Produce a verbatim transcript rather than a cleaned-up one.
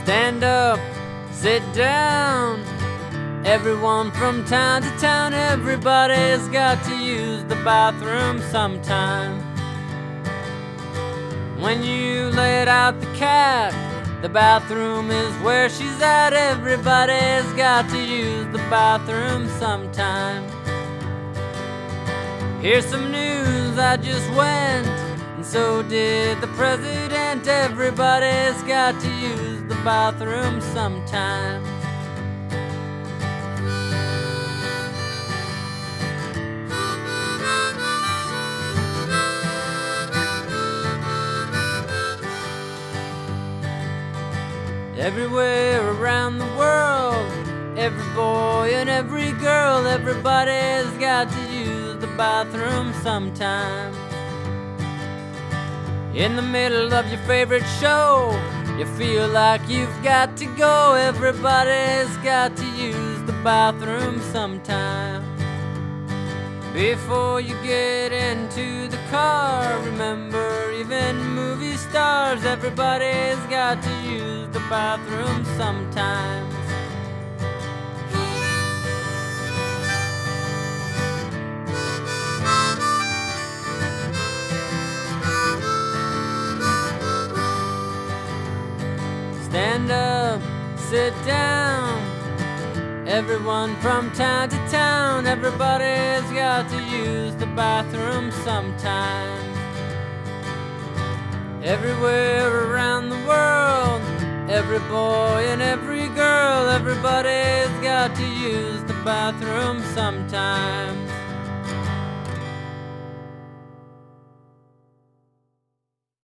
Stand up, sit down. Everyone from town to town, everybody's got to use the bathroom sometime. When you let out the cat, the bathroom is where she's at. Everybody's got to use the bathroom sometime. Here's some news, I just went, and so did the president. Everybody's got to use the bathroom sometime. Everywhere around the world, every boy and every girl, everybody's got to use the bathroom sometime. In the middle of your favorite show, you feel like you've got to go. Everybody's got to use the bathroom sometime. Before you get into the car, remember, even movie stars, everybody's got to use the bathroom sometimes. Stand up, sit down. Everyone from town to town, everybody's got to use the bathroom sometime. Everywhere around the world, every boy and every girl, everybody's got to use the bathroom sometime.